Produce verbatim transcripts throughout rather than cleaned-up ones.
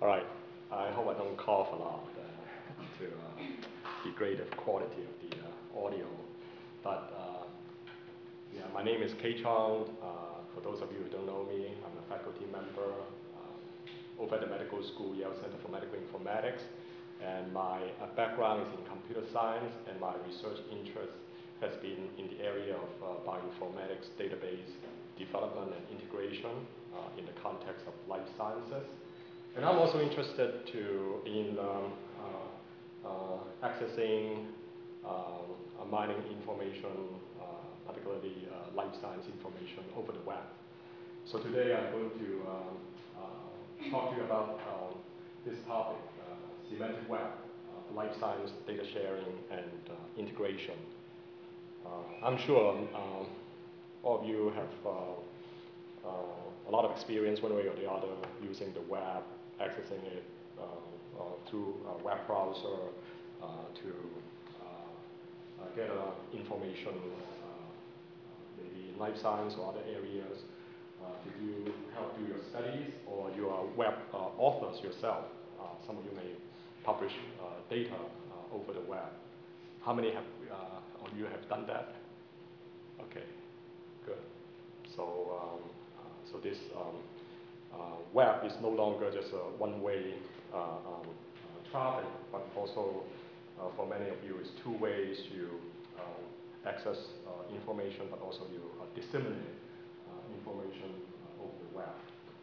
All right. I hope I don't cough a lot uh, to uh, degrade the quality of the uh, audio. But uh, yeah, my name is Kay Chong. Uh, for those of you who don't know me, I'm a faculty member uh, over at the medical school, Yale Center for Medical Informatics. And my uh, background is in computer science, and my research interest has been in the area of uh, bioinformatics database development and integration uh, in the context of life sciences. And I'm also interested to, in um, uh, uh, accessing um, uh, mining information, uh, particularly uh, life science information over the web. So today I'm going to um, uh, talk to you about um, this topic, uh, semantic web, uh, life science data sharing and uh, integration. Uh, I'm sure um, all of you have uh, uh, a lot of experience one way or the other using the web, accessing it uh, uh, through a web browser uh, to uh, uh, get uh, information, uh, maybe in life science or other areas, uh, to do, help do your studies, or you are web uh, authors yourself. Uh, some of you may publish uh, data uh, over the web. How many have, uh, of you have done that? Okay, good. So, um, uh, so this um, uh, web is no longer just a one-way uh, um, uh, traffic, but also uh, for many of you, it's two ways you uh, access uh, information, but also you uh, disseminate uh, information uh, over the web.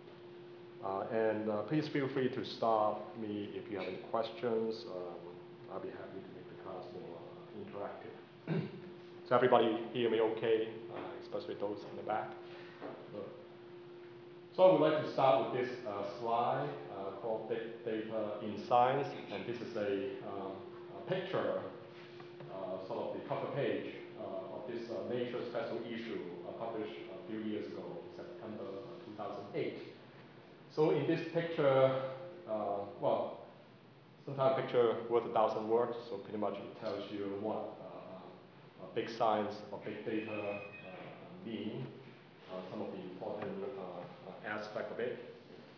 Uh, and uh, please feel free to stop me if you have any questions. Um, I'll be happy to make the class more uh, interactive. So everybody hear me okay, uh, especially those in the back? Good. So I would like to start with this uh, slide uh, called Big Data in Science, and this is a, um, a picture, uh, sort of the cover page uh, of this uh, Nature special issue uh, published a few years ago, September two thousand eight. So in this picture, uh, well, sometimes a picture worth a thousand words, so pretty much it tells you what uh, big science or big data uh, mean, uh, some of the important uh, aspect of it.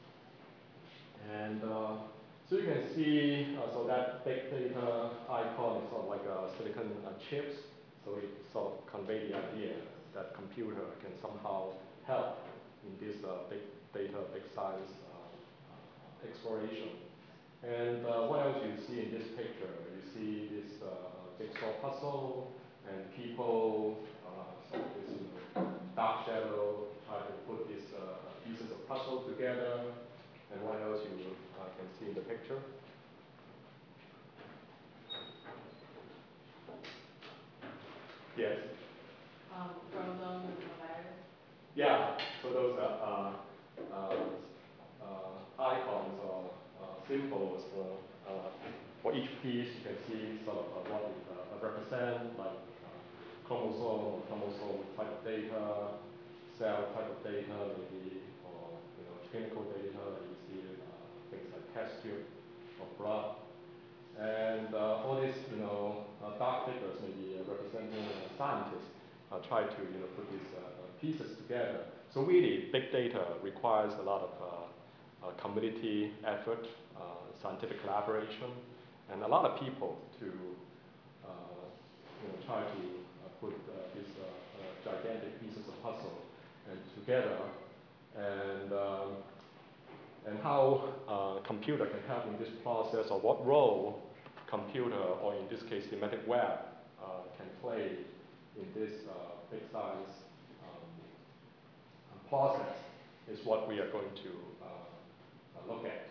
And uh, so you can see, uh, so that big data icon is sort of like a silicon uh, chips, so it sort of conveys the idea that computer can somehow help in this uh, big data, big science uh, exploration. And uh, what else you see in this picture? You see this uh, jigsaw puzzle and people, uh, so this you know, dark shadow, try to put these uh, pieces of puzzle together. And what else you uh, can see in the picture? Yes? Um, chromosomes and the virus? Yeah, so those are uh, uh, uh, icons or uh, symbols for, uh, for each piece. You can see sort of uh, what it uh, represents, like uh, chromosome or chromosome type of data, cell type of data, maybe, or you know, clinical data. You see uh, things like test tube or blood. And uh, all these, you know, uh, dark figures maybe uh, representing uh, scientists uh, try to, you know, put these uh, pieces together. So really, big data requires a lot of uh, uh, community effort, uh, scientific collaboration, and a lot of people to, uh, you know, try to uh, put uh, these uh, uh, gigantic pieces of puzzle and together, and um, and how uh, computer can help in this process, or what role computer, or in this case, semantic web, uh, can play in this uh, big science um, process is what we are going to uh, uh, look at.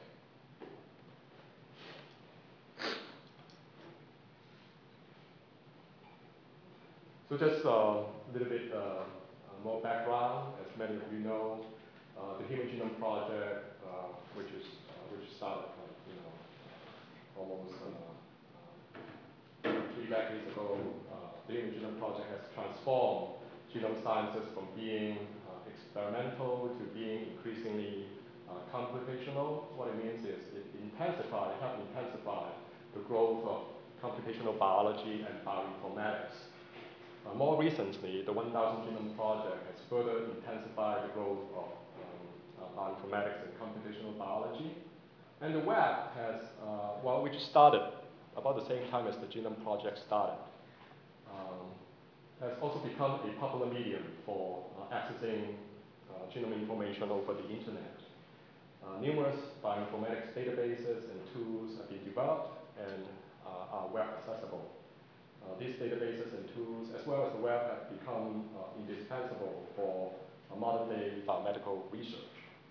So just a uh, little bit uh, uh, more background. As many of you know, uh, the Human Genome Project, uh, which is uh, which started, like, you know, almost uh, uh, three decades ago, uh, the Human Genome Project has transformed genome sciences from being uh, experimental to being increasingly uh, computational. What it means is it intensified, it helped intensify the growth of computational biology and bioinformatics. Uh, more recently, the one thousand Genome Project has further intensified the growth of um, uh, bioinformatics and computational biology. And the web has, uh, well, we just started about the same time as the Genome Project started. Um, has also become a popular medium for uh, accessing uh, genome information over the internet. Uh, numerous bioinformatics databases and tools have been developed and uh, are web accessible. Uh, these databases and tools, as well as the web, have become uh, indispensable for uh, modern-day biomedical research.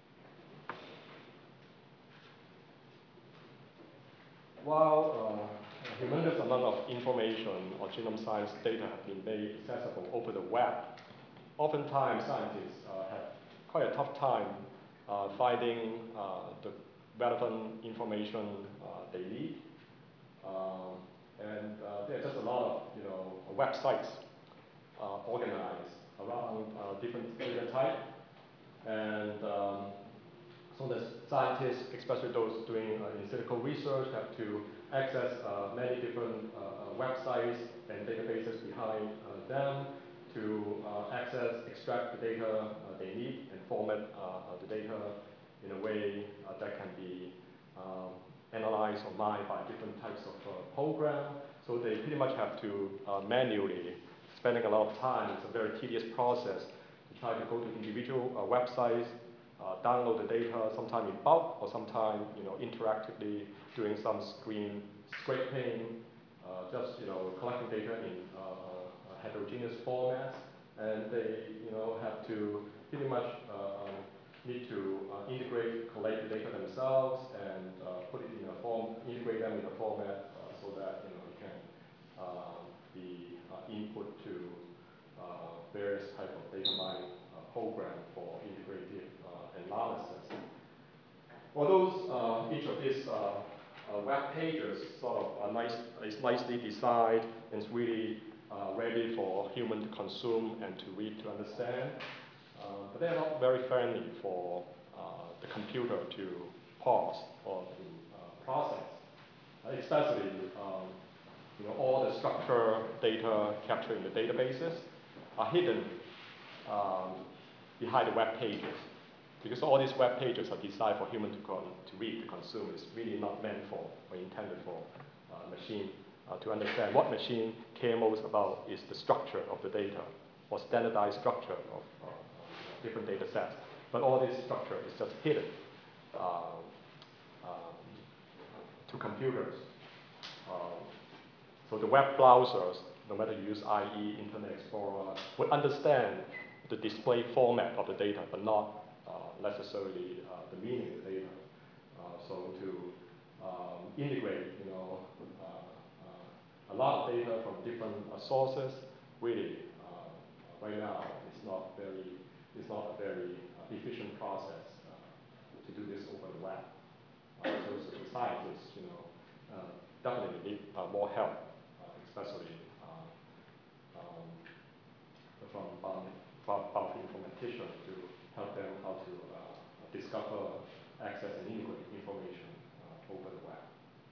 While uh, a humongous amount of information or genome science data have been made accessible over the web, oftentimes scientists uh, have quite a tough time uh, finding uh, the relevant information uh, they need. Um, and uh, there are just a lot of you know, websites uh, organized around uh, different data types. And um, so the scientists, especially those doing uh, in silico research, have to access uh, many different uh, uh, websites and databases behind uh, them to uh, access, extract the data uh, they need, and format uh, the data in a way uh, that can be um, analyzed or mined by different types of uh, program. So they pretty much have to uh, manually, spending a lot of time, it's a very tedious process, to try to go to individual uh, websites, Uh, download the data, sometime in bulk, or sometime you know interactively doing some screen scraping, uh, just you know collecting data in uh, uh, heterogeneous formats, and they you know have to pretty much uh, um, need to uh, integrate, collect the data themselves, and uh, put it in a form, integrate them in a format uh, so that you know it can uh, be uh, input to uh, various type of data mining uh, program for integrative analysis. Although uh, each of these uh, uh, web pages sort of are nice, is nicely designed and is really uh, ready for human to consume and to read to understand, uh, but they're not very friendly for uh, the computer to parse or to uh, process, uh, especially um, you know, all the structure data captured in the databases are hidden um, behind the web pages. Because all these web pages are designed for human to, to read, to consume. It's really not meant for or intended for uh, machine uh, to understand. What machine care most about is the structure of the data or standardized structure of uh, different data sets. But all this structure is just hidden uh, um, to computers. Um, so the web browsers, no matter you use I E, Internet Explorer, would understand the display format of the data, but not Uh, necessarily uh, the meaning of the data. Uh, so to um, integrate, you know, uh, uh, a lot of data from different uh, sources, really, uh, right now, it's not very, it's not a very uh, efficient process uh, to do this over the web. Uh, so, so the scientists, you know, uh, definitely need uh, more help, uh, especially uh, um, from bioinformaticians to help them how to uh, discover, access, and integrate information uh, over the web.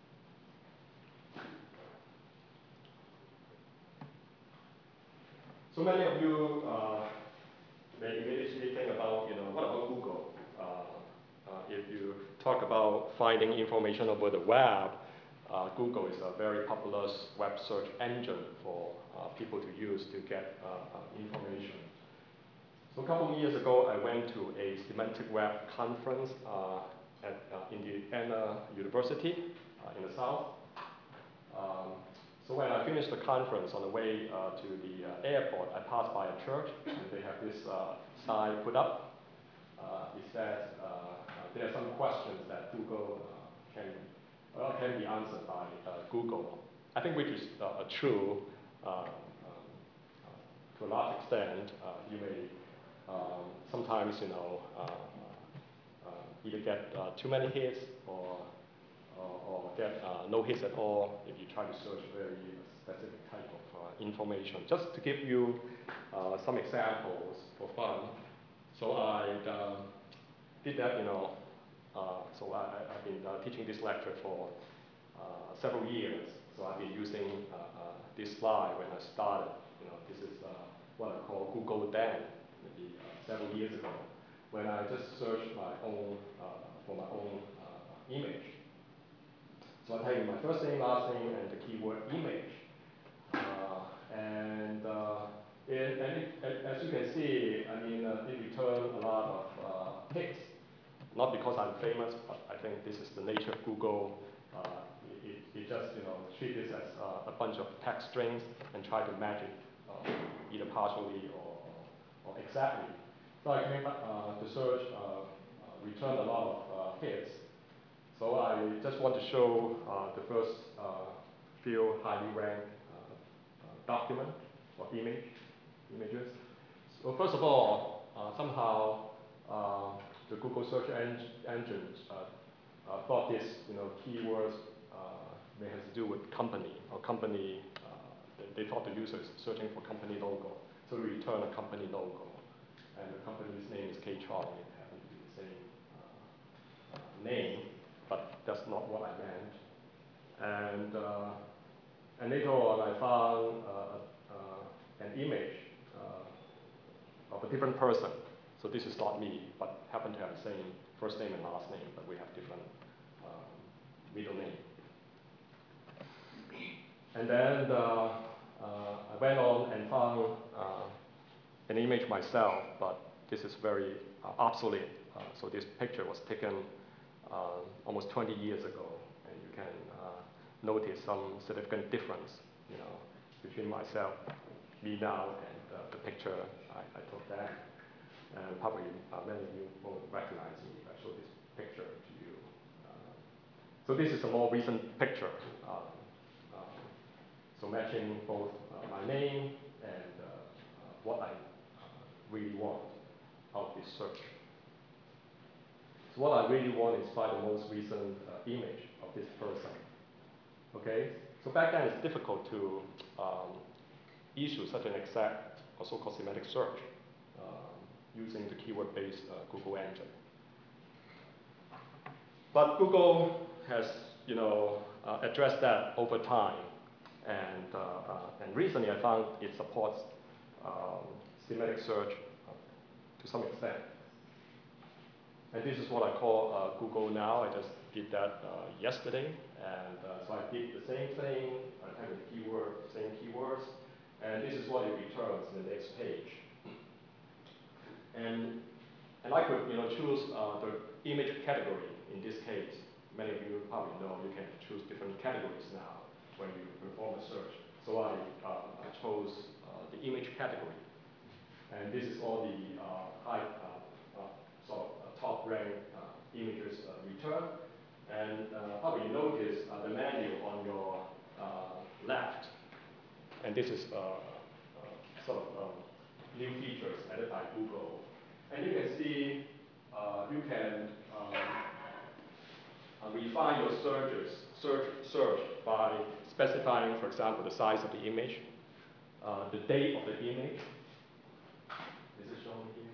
So many of you uh, may immediately think about, you know, what about Google? Uh, uh, if you talk about finding information over the web, uh, Google is a very popular web search engine for uh, people to use to get uh, uh, information. So a couple of years ago, I went to a semantic web conference uh, at uh, Indiana University uh, in the South. Um, so when I finished the conference, on the way uh, to the uh, airport, I passed by a church, and they have this uh, sign put up. Uh, it says uh, uh, there are some questions that Google uh, can, well, can be answered by uh, Google. I think which is uh, true uh, um, uh, to a large extent. Uh, you may Um, sometimes, you know, uh, uh, either get uh, too many hits or, or, or get uh, no hits at all if you try to search very specific type of uh, information. Just to give you uh, some examples for fun. So I um, did that, you know, uh, so I, I've been uh, teaching this lecture for uh, several years. So I've been using uh, uh, this slide when I started. You know, this is uh, what I call Google Dan. Several years ago, when I just searched my own, uh, for my own uh, image. So I type in my first name, last name, and the keyword image. Uh, and uh, it, and it, as you can see, I mean, uh, it returned a lot of uh, hits. Not because I'm famous, but I think this is the nature of Google. Uh, it, it just, you know, treat this as uh, a bunch of text strings and try to match it uh, either partially or, or exactly. So I came back uh, to search, uh, uh, returned a lot of uh, hits. So I just want to show uh, the first uh, few highly ranked uh, uh, document or image, images. So first of all, uh, somehow uh, the Google search en engine uh, uh, thought this, you know, keywords uh, may have to do with company or company. Uh, they, they thought the user is searching for company logo, so we return a company logo, and the company's name is K-Tron. It happened to be the same uh, uh, name, but that's not what I meant. And uh, and later on, I found uh, uh, an image uh, of a different person. So this is not me, but happen to have the same first name and last name, but we have different um, middle name. And then uh, uh, I went on and found uh, an image myself, but this is very uh, obsolete. Uh, so this picture was taken uh, almost twenty years ago, and you can uh, notice some significant difference, you know, between myself, me now, and uh, the picture I, I took then. And probably uh, many of you won't recognize me if I show this picture to you. Uh, so this is a more recent picture. Uh, uh, so matching both uh, my name and uh, uh, what I uh, really want out of this search. So what I really want is find the most recent uh, image of this person. Okay? So back then it's difficult to um, issue such an exact or so-called semantic search using the keyword-based uh, Google engine. But Google has, you know, uh, addressed that over time, and uh, uh, and recently I found it supports um, semantic search uh, to some extent. And this is what I call uh, Google Now. I just did that uh, yesterday, and uh, so I did the same thing. I typed the keyword, same keywords, and this is what it returns in the next page. And, and I could, you know, choose uh, the image category in this case. Many of you probably know you can choose different categories now when you perform a search. So I, uh, I chose uh, the image category. And this is all the uh, high, uh, uh, sort of uh, top ranked uh, images uh, returned. And uh, probably you notice uh, the menu on your uh, left. And this is uh, uh, sort of um, new features added by Google. And you can see, uh, you can um, uh, refine your searches, search, search by specifying, for example, the size of the image, uh, the date of the image. Is it shown here?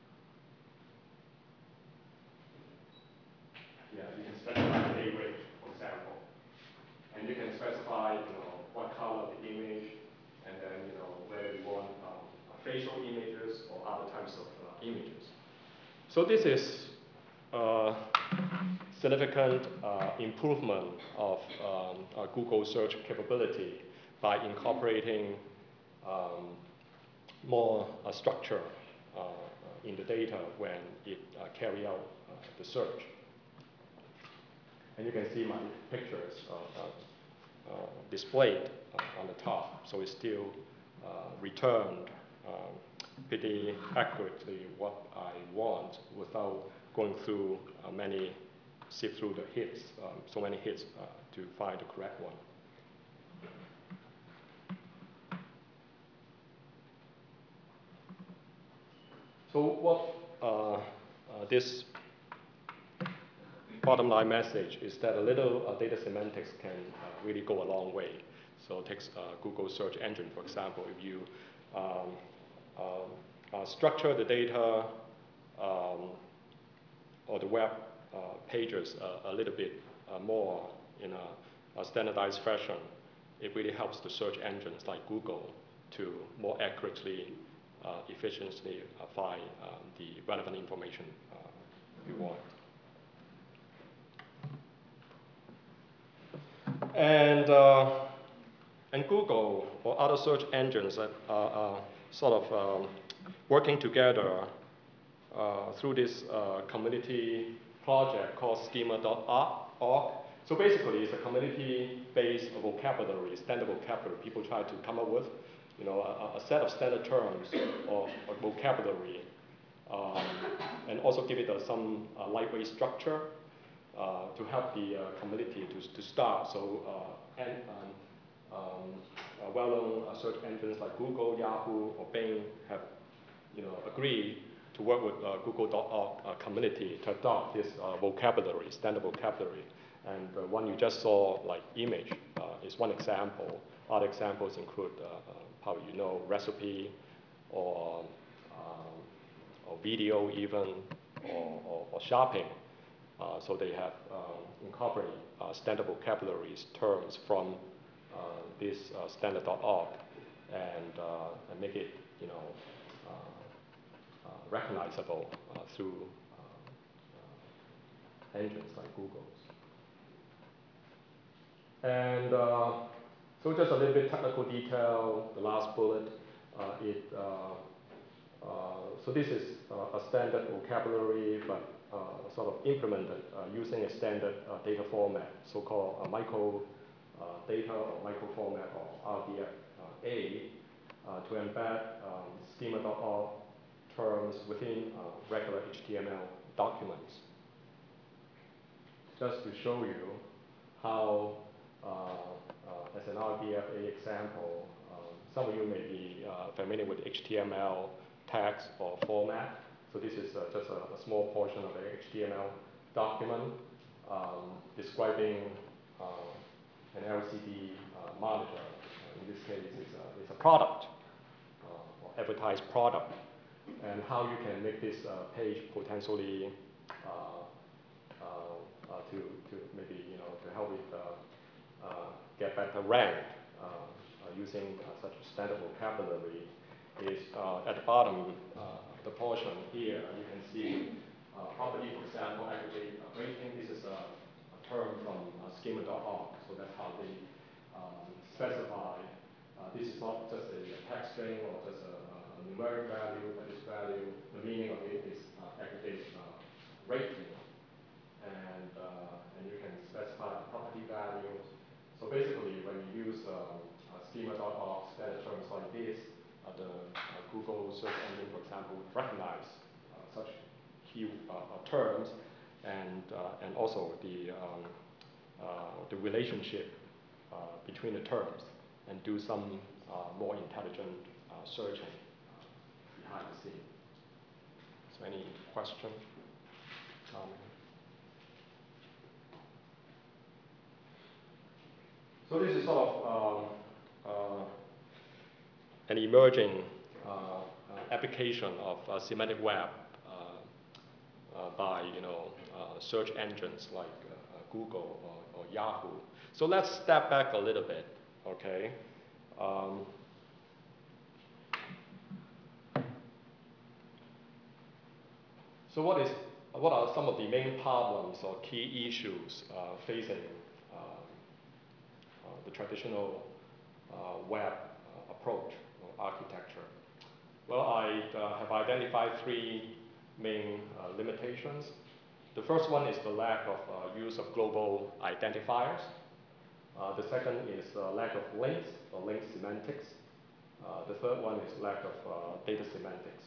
Yeah, you can specify the date range, for example. And you can specify, you know, what color of the image, and then, you know, whether you want um, facial images or other types of uh, images. So this is uh, significant uh, improvement of um, uh, Google search capability by incorporating um, more uh, structure uh, in the data when it uh, carry out uh, the search. And you can see my pictures uh, uh, uh, displayed uh, on the top, so it's still uh, returned um, pretty accurately what I want without going through uh, many, sift through the hits, um, so many hits uh, to find the correct one. So what uh, uh, this bottom line message is that a little uh, data semantics can uh, really go a long way. So take uh, Google search engine, for example, if you um, um, uh, structure the data um, or the web uh, pages uh, a little bit uh, more in a, a standardized fashion, it really helps the search engines like Google to more accurately, uh, efficiently uh, find um, the relevant information uh, you want. And, uh, and Google or other search engines that are, are sort of um, working together uh, through this uh, community project called schema dot org. So basically, it's a community-based vocabulary, standard vocabulary people try to come up with, you know, a, a set of standard terms or, or vocabulary, um, and also give it a, some uh, lightweight structure uh, to help the uh, community to, to start. So, uh, and, um, um, uh, well-known uh, search engines like Google, Yahoo, or Bing have, you know, agreed to work with uh, Google dot org uh, community to adopt this uh, vocabulary, standard vocabulary. And the one you just saw, like image, uh, is one example. Other examples include, uh, uh, probably you know, recipe, or, um, or video even, or, or, or shopping. Uh, so they have um, incorporated uh, standard vocabularies terms from uh, this uh, standard dot org and, uh, and make it, you know, uh, uh, recognizable uh, through uh, uh, engines like Google's. And uh, so just a little bit technical detail, the last bullet, uh, it, uh, uh, so this is uh, a standard vocabulary, but uh, sort of implemented uh, using a standard uh, data format, so-called uh, micro uh, data or micro format or R D F A, uh, to embed um, schema dot org terms within uh, regular H T M L documents. Just to show you how Uh, uh, as an R D F A example, um, some of you may be uh, familiar with H T M L tags or format. So this is uh, just a, a small portion of an H T M L document um, describing uh, an L C D uh, monitor. Uh, in this case, it's a, it's a product, uh, or advertised product, and how you can make this uh, page potentially uh, uh, uh, to, to maybe, you know, to help with uh, Uh, get better rank uh, uh, using uh, such a standard vocabulary is uh, at the bottom, uh, the portion here, you can see uh, property, for example, aggregate uh, rating. This is a, a term from uh, schema dot org, so that's how they um, specify. Uh, this is not just a, a text string or just a, a numeric value, but this value, the meaning of it is uh, aggregate uh, rating. And, uh, and you can specify the property values. So basically, when you use um, uh, schema dot org standard terms like this, uh, the uh, Google search engine, for example, would recognize uh, such key uh, uh, terms, and uh, and also the um, uh, the relationship uh, between the terms, and do some uh, more intelligent uh, searching uh, behind the scene. So, any question? Um, So this is sort of um, uh, an emerging uh, uh, application of uh, semantic web uh, uh, by, you know, uh, search engines like uh, Google or, or Yahoo. So let's step back a little bit, okay? Um, so what is what are some of the main problems or key issues uh, facing the traditional uh, web uh, approach or architecture? Well, I uh, have identified three main uh, limitations. The first one is the lack of uh, use of global identifiers. Uh, the second is uh, lack of links or link semantics. Uh, the third one is lack of uh, data semantics.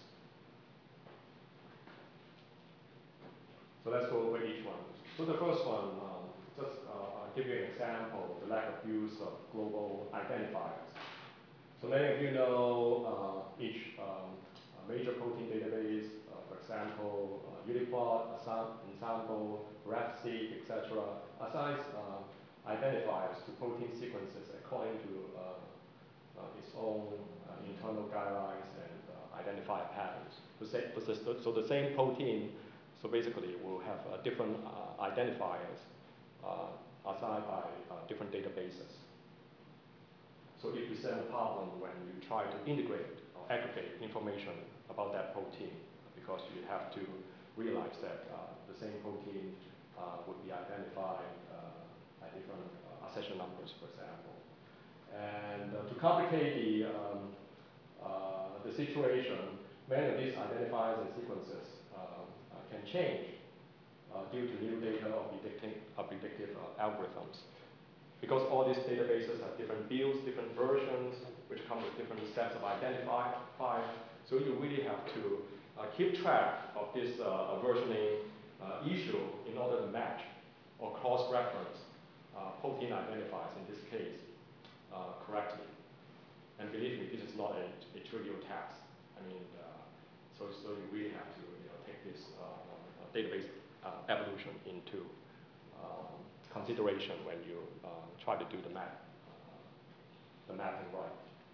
So let's go over each one. So the first one, um, just uh, I'll give you an example, the lack of use of global identifiers. So many of you know uh, each um, major protein database, uh, for example, uh, UniProt, Ensemble, RefSeq, et cetera, assigns uh, identifiers to protein sequences according to uh, uh, its own uh, internal guidelines and uh, identifier patterns. So the same protein, so basically we'll have uh, different uh, identifiers uh, assigned by uh, different databases. So it presents a problem when you try to integrate or aggregate information about that protein, because you have to realize that uh, the same protein uh, would be identified uh, by different uh, session numbers, for example. And uh, to complicate the, um, uh, the situation, many of these identifiers and sequences uh, uh, can change uh, due to new data or predicting, uh, predictive uh, algorithms. Because all these databases have different builds, different versions, which come with different sets of identifiers, so you really have to uh, keep track of this uh, versioning uh, issue in order to match or cross-reference uh, protein identifiers, in this case, uh, correctly. And believe me, this is not a, a trivial task. I mean, uh, so, so you really have to you know, take this uh, uh, database uh, evolution into um, consideration when you uh, try to do the map, uh, the mapping right.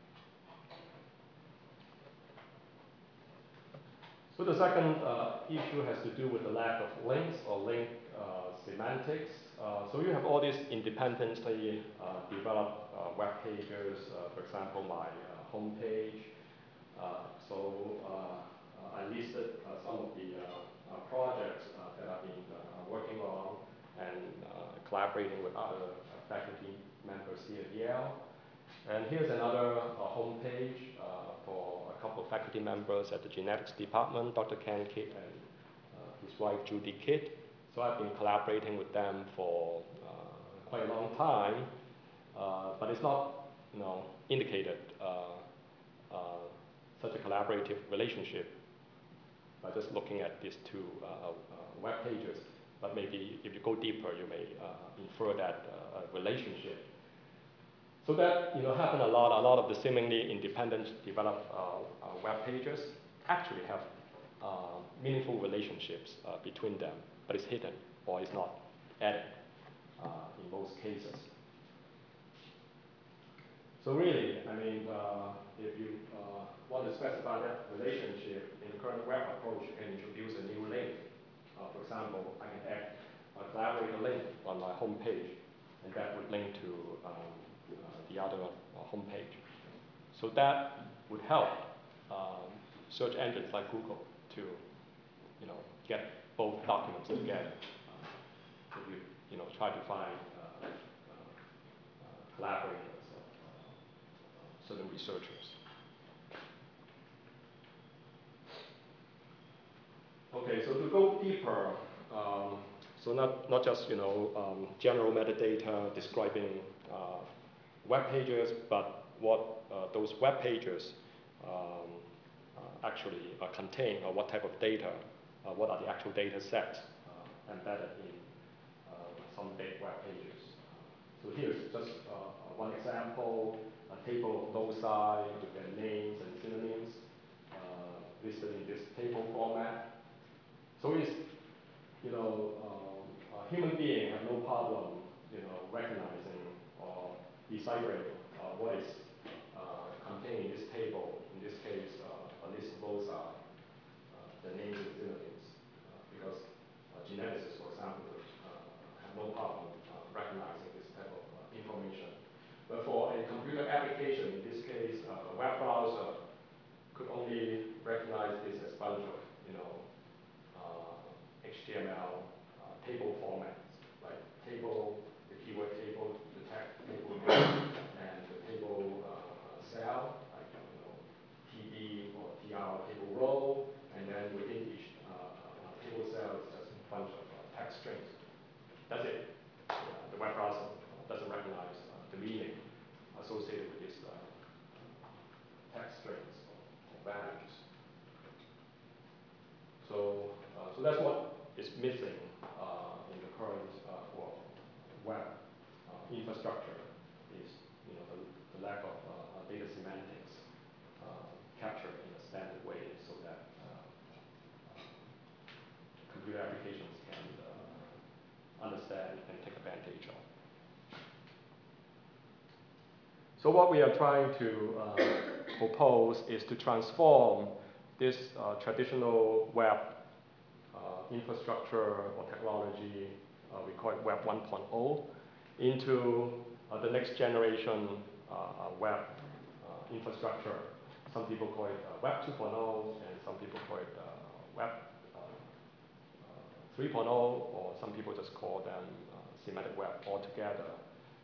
So the second uh, issue has to do with the lack of links or link uh, semantics. Uh, so you have all these independently uh, developed uh, web pages, uh, for example, my uh, home page. Uh, so uh, I listed uh, some of the uh, uh, projects uh, that I've been uh, working on and uh, collaborating with other uh, faculty members here at Yale. And here's another uh, home page uh, for a couple of faculty members at the genetics department, Doctor Ken Kidd and uh, his wife Judy Kidd. So I've been collaborating with them for uh, quite a long time, uh, but it's not you know, indicated uh, uh, such a collaborative relationship by just looking at these two uh, uh, web pages. But maybe if you go deeper, you may uh, infer that uh, relationship. So that you know, happened a lot. A lot of the seemingly independent developed uh, uh, web pages actually have uh, meaningful relationships uh, between them, but it's hidden or it's not added uh, in most cases. So really, I mean, uh, if you uh, want to specify that relationship in the current web approach, you can introduce a new link. Uh, for example, I can add a collaborator link on my home page, and that would link to um, the other uh, homepage. So that would help um, search engines like Google to, you know, get both documents together. Uh, if you, you know, try to find uh, uh, uh, collaborators of uh, certain researchers. Okay, so to go deeper, um, so not not just you know um, general metadata describing Uh, web pages, but what uh, those web pages um, uh, actually uh, contain, or what type of data, uh, what are the actual data sets uh, embedded in uh, some big web pages. So here's just uh, one example, a table of loci with their names and synonyms uh, listed in this table format. So it's, you know, um, a human being have no problem, you know, recognizing or deciphering uh, what is uh, contained in this table, in this case, uh, a list of loci, uh, the names and synonyms, uh, because uh, geneticists, for example, uh, have no problem uh, recognizing this type of uh, information. But for a computer application, in this case, uh, a web browser could only recognize this as a bunch of, you know, uh, H T M L uh, table formats, like table, the keyword table, the text table, and the table uh, cell, like you know, T B or T R table row, and then within each uh, uh, table cell is just a bunch of uh, text strings. That's it. Uh, the web browser doesn't recognize uh, the meaning associated with these uh, text strings or values. So, uh, so that's what is missing uh, in the current uh, well, web uh, infrastructure is you know, the, the lack of uh, data semantics uh, captured in a standard way so that uh, uh, computer applications can uh, understand and take advantage of. So what we are trying to uh, propose is to transform this uh, traditional web uh, infrastructure or technology, uh, we call it Web one point oh, into uh, the next generation uh, web uh, infrastructure. Some people call it uh, Web two point oh, and some people call it uh, Web uh, uh, three point oh, or some people just call them uh, semantic web altogether.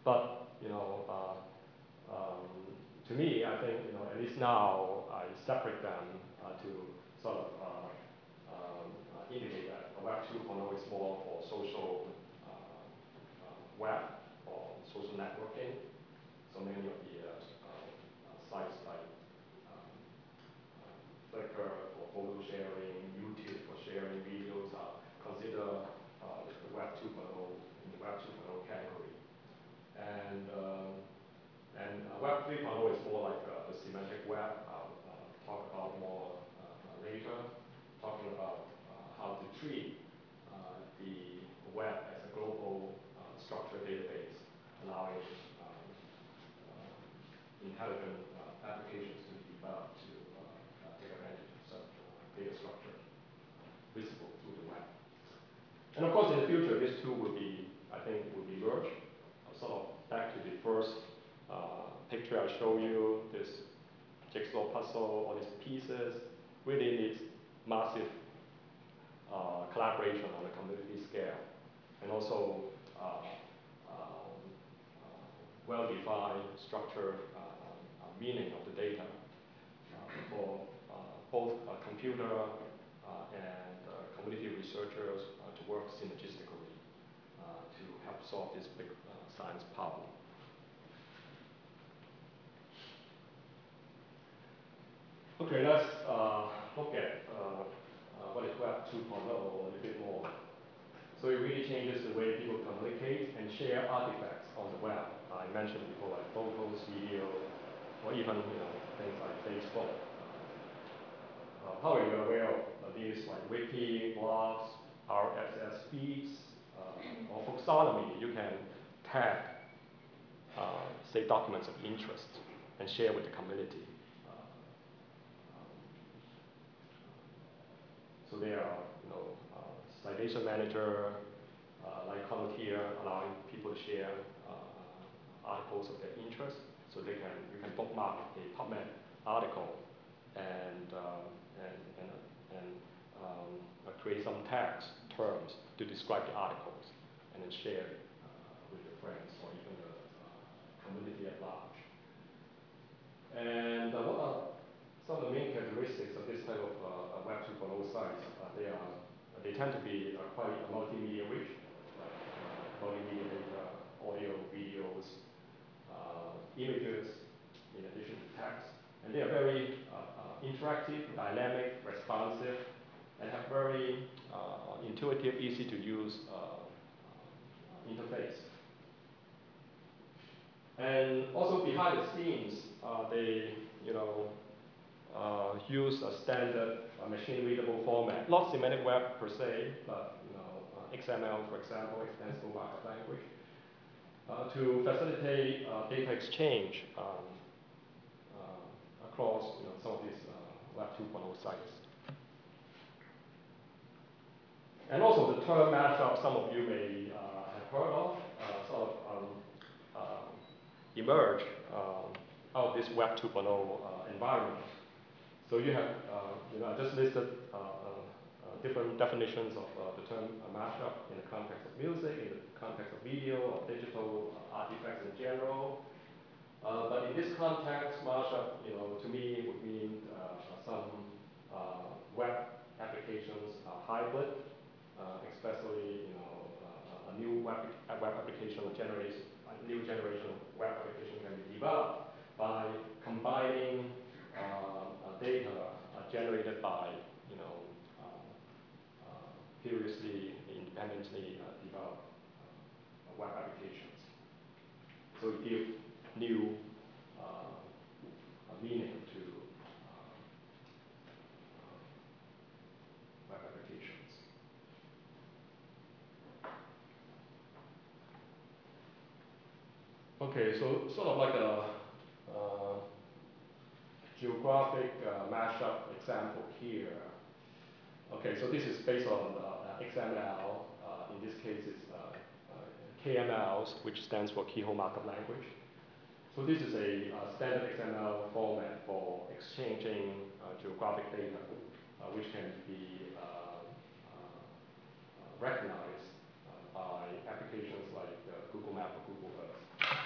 But you know, uh, um, to me, I think you know at least now I separate them uh, to sort of uh, um, uh, indicate that Web two point oh is more for social uh, uh, web or social networking. So many of the uh, uh, sites like um, uh, Flickr for photo sharing, YouTube for sharing videos are considered uh, the Web two point oh in the Web two point oh category. And um, and uh, Web three point oh is more like uh, the semantic web. I'll uh, talk about more uh, later, talking about uh, how to treat uh, the web as a global uh, structured database, allowing um, uh, intelligent uh, applications to be developed to uh, uh, take advantage of such uh, data structure visible through the web. And of course, in the future, these two will be, I think, will be merged. Sort of back to the first uh, picture I showed you, this jigsaw puzzle, all these pieces, really needs massive uh, collaboration on a community scale, and also uh, um, uh, well-defined structure uh, uh, meaning of the data uh, for uh, both uh, computer uh, and uh, community researchers uh, to work synergistically uh, to help solve this big uh, science problem. Okay, let's uh, look at uh, uh, what is Web two point oh a little bit more. So it really changes the way people communicate and share artifacts on the web. I mentioned before, like photos, video, or even you know things like Facebook. Uh, how are you aware of these like wiki, blogs, R S S feeds, uh, or taxonomy? You can tag, uh, say, documents of interest and share with the community. So there are, you know, uh, citation manager, uh, like Connotier, allowing people to share uh, articles of their interest. So they can, you can bookmark a PubMed article and uh, and and, and um, uh, create some tags, terms to describe the articles, and then share it uh, with your friends or even the uh, community at large. And uh, what are some of the main characteristics of this type of uh, Web two point oh sites? Uh, they are they tend to be uh, quite multimedia rich, like uh, multimedia data, audio, videos, uh, images, in addition to text. And they are very uh, uh, interactive, dynamic, responsive, and have very uh, intuitive, easy to use uh, uh, interface. And also behind the scenes, uh, they, you know, uh, use a standard uh, machine-readable format, not semantic web per se, but you know, uh, X M L, for example, extensible markup language, uh, to facilitate uh, data exchange um, uh, across you know, some of these uh, Web two point oh sites. And also the term mashup, some of you may uh, have heard of, uh, sort of um, uh, emerge um, out of this Web two point oh uh, environment. So you have, uh, you know, I just listed uh, uh, different definitions of uh, the term uh, mashup in the context of music, in the context of video, or digital uh, artifacts in general. Uh, but in this context, mashup, you know, to me would mean uh, some uh, web applications are hybrid, uh, especially, you know, uh, a new web, web application generates a new generation of web application can be developed by combining uh, data uh, generated by, you know, uh, uh, previously independently uh, developed uh, web applications. So it gives new uh, meaning to uh, web applications. Okay, so sort of like a uh, geographic uh, mashup example here. Okay, so this is based on uh, X M L. Uh, in this case, it's uh, uh, K M Ls, which stands for Keyhole Markup Language. So this is a uh, standard X M L format for exchanging uh, geographic data, uh, which can be uh, uh, recognized uh, by applications like uh, Google Maps or Google Earth.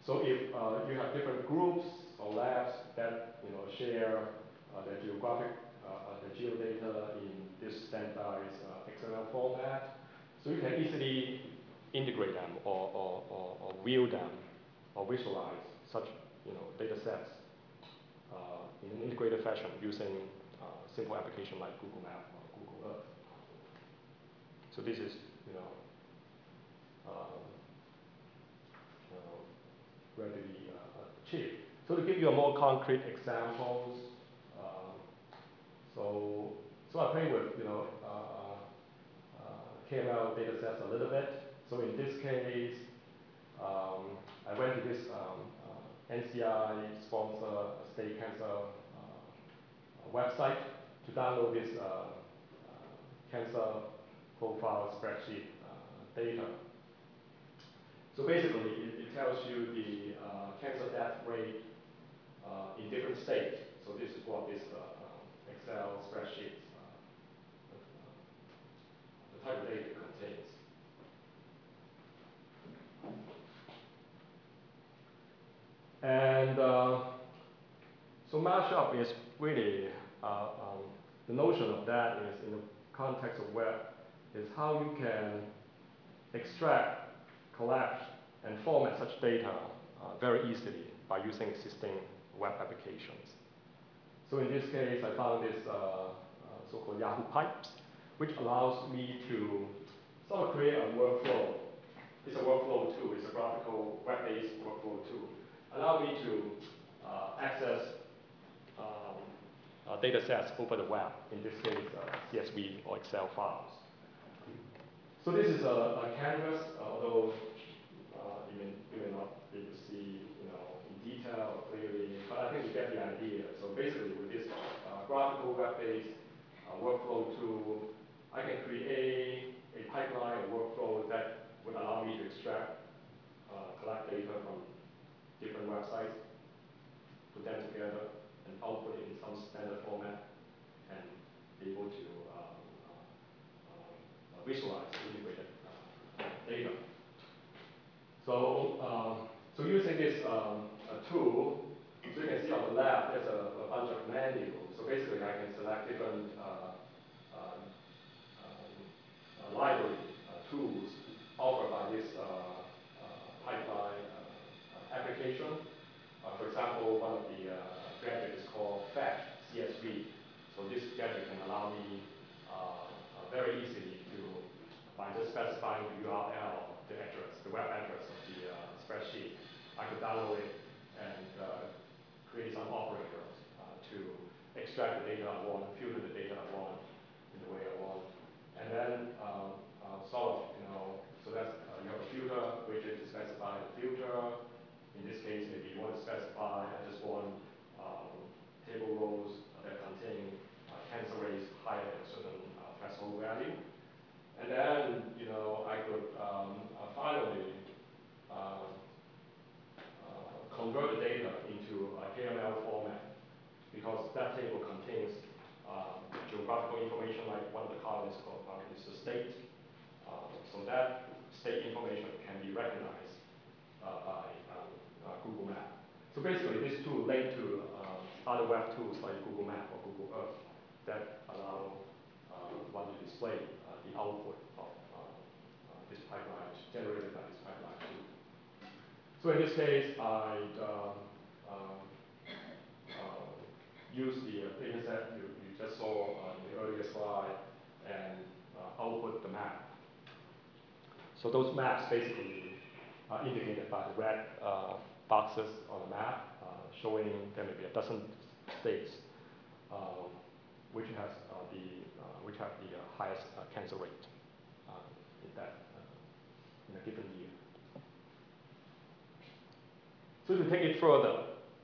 So if uh, you have different groups or labs that you know share uh, their geographic uh, the geodata in this standardized uh, X M L format, so you can easily integrate them or, or, or, or view them or visualize such you know data sets uh, in an integrated fashion using uh, simple application like Google Maps or Google Earth. So this is you know um, uh, readily uh, achieved. So to give you a more concrete examples, uh, so so I play with you know uh, uh, K M L data sets a little bit. So in this case, um, I went to this um, uh, N C I sponsor state cancer uh, website to download this uh, uh, cancer profile spreadsheet uh, data. So basically, it, it tells you the uh, cancer death rate uh, in different states. So this is what this uh, uh, Excel spreadsheet, uh, uh, the type of data contains. And uh, so mashup is really, uh, um, the notion of that is in the context of web, is how you can extract, collect, and format such data uh, very easily by using existing web applications. So in this case, I found this uh, uh, so-called Yahoo Pipes, which allows me to sort of create a workflow. It's a workflow tool. It's a graphical web-based workflow tool. Allow me to uh, access um, uh, data sets over the web, in this case, uh, C S V or Excel files. So this is a, a canvas, although uh, you, may, you may not be able to see you know, in detail or clearly, but I think you get the idea. So basically, with this uh, graphical web-based uh, workflow tool, I can create a pipeline or workflow that would allow me to extract, uh, collect data from different websites, put them together, and output it in some standard format, and be able to um, uh, uh, visualize integrated uh, data. So, um, so using this um, tool, so you can see on the left, there's a, a bunch of menus. So basically, I can select different uh, um, um, uh, library uh, tools offered by this uh, uh, pipeline uh, application. Uh, for example, one of the uh, gadgets is called Fetch C S V. So this gadget can allow me uh, uh, very easily to, by just specifying the U R L, the address, the web address of the uh, spreadsheet, I could download it and uh, create some operators uh, to extract the data I want, filter the data I want in the way I want. And then um, uh, sort of, you know, so that's, uh, you have a filter widget to specify the filter. In this case, maybe you want to specify, I just want um, table rows that contain uh, cancer rates higher than a certain uh, threshold value. And then, you know, I could um, uh, finally um, uh, convert the data into a K M L format, because that table contains um, geographical information, like one of the columns called uh, is the state. Uh, so that state information can be recognized uh, by um, uh, Google Maps. So basically, this tool linked to uh, other web tools like Google Maps or Google Earth that allow uh, one to display uh, the output of uh, uh, this pipeline generated by this pipeline tool. So in this case, I um, um, uh, use the uh, data set you, you just saw uh, in the earlier slide and uh, output the map. So those maps basically are indicated by the red uh, boxes on the map, uh, showing there may be a dozen states uh, which has uh, the uh, which have the uh, highest uh, cancer rate uh, in that uh, in a given year. So to take it further,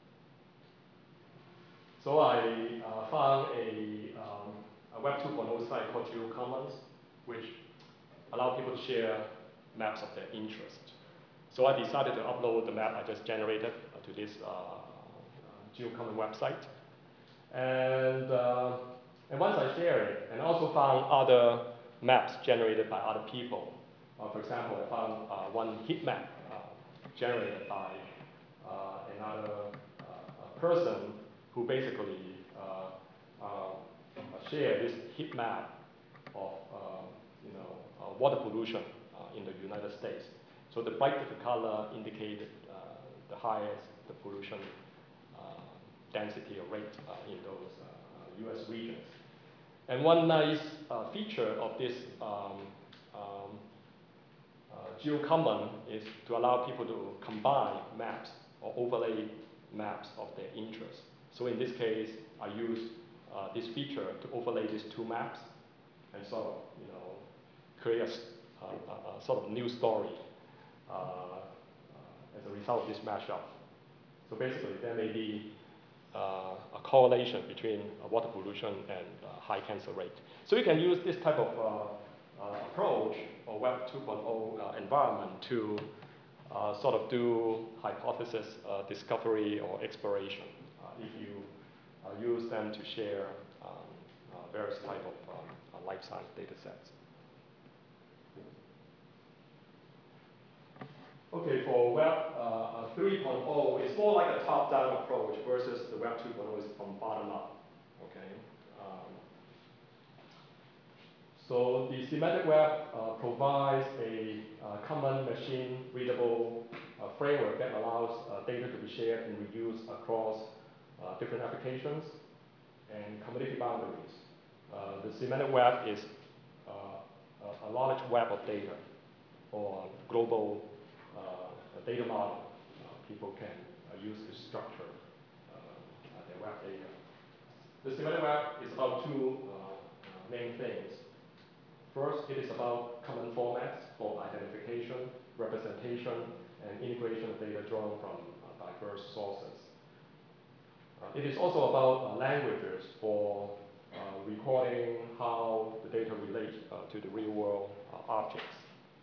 so I uh, found a, um, a Web two point oh site called GeoCommons, which allow people to share maps of their interest. So I decided to upload the map I just generated uh, to this uh, uh, GeoCommons website. And, uh, and once I share it, and also found other maps generated by other people. Uh, for example, I found uh, one heat map uh, generated by uh, another uh, person who basically uh, uh, share this heat map of uh, you know, uh, water pollution uh, in the United States. So the brighter the color indicated uh, the highest the pollution uh, density or rate uh, in those uh, U S regions. And one nice uh, feature of this um, um, uh, GeoCommon is to allow people to combine maps or overlay maps of their interest. So in this case, I use uh, this feature to overlay these two maps and sort of, you know, create a, a, a sort of new story uh, uh, as a result of this mashup. So basically, there may be uh, a correlation between uh, water pollution and uh, high cancer rate. So you can use this type of uh, uh, approach or Web two point oh uh, environment to uh, sort of do hypothesis uh, discovery or exploration uh, if you uh, use them to share um, uh, various type of um, uh, life science data sets. Okay, for Web uh, three point oh, it's more like a top-down approach versus the Web two point oh is from bottom-up. Okay. Um, so the semantic web uh, provides a uh, common machine-readable uh, framework that allows uh, data to be shared and reused across uh, different applications and community boundaries. Uh, the semantic web is uh, a, a large web of data or global uh, data model. Uh, people can uh, use to structure uh, their web data. The semantic web is about two uh, main things. First, it is about common formats for identification, representation, and integration of data drawn from uh, diverse sources. Uh, it is also about uh, languages for uh, recording how the data relate uh, to the real world uh, objects.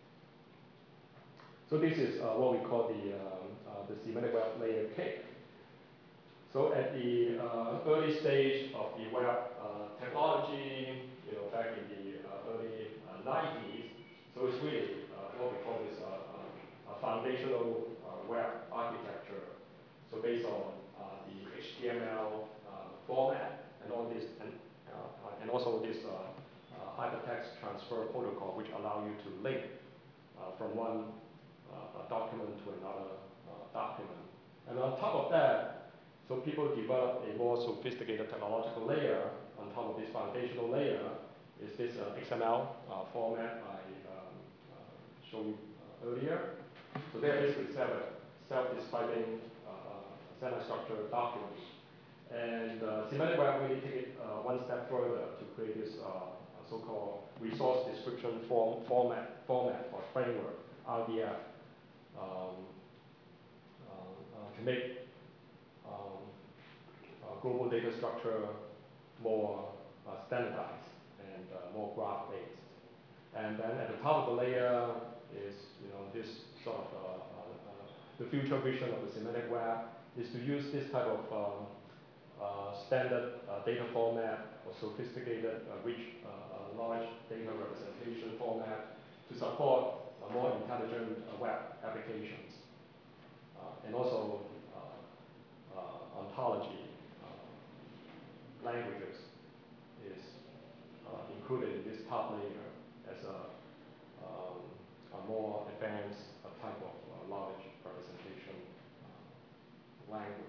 So this is uh, what we call the, um, uh, the semantic web layer cake. So at the uh, early stage of the web uh, technology, you know, back in the uh, early uh, nineties, so it's really uh, what we call this uh, uh, a foundational uh, web architecture. So based on uh, the H T M L uh, format and all this, and, uh, and also this uh, uh, hypertext transfer protocol, which allow you to link uh, from one uh, document to another uh, document. And on top of that, so people develop a more sophisticated technological layer on top of this foundational layer is this uh, X M L uh, format I um, uh, showed you uh, earlier. So they're basically self-describing uh, semi-structured documents. And uh, semantic web really take it uh, one step further to create this uh, so-called resource description form, format, format or framework, R D F, um, uh, uh, to make um, uh, global data structure more uh, standardized and uh, more graph-based. And then at the top of the layer is, you know, this sort of uh, uh, the future vision of the semantic web is to use this type of um, uh, standard uh, data format or sophisticated, uh, rich, uh, uh, large data representation format to support uh, more intelligent uh, web applications. Uh, and also uh, uh, ontology uh, languages is uh, included in this top layer as a, um, a more advanced uh, type of uh, large representation uh, language.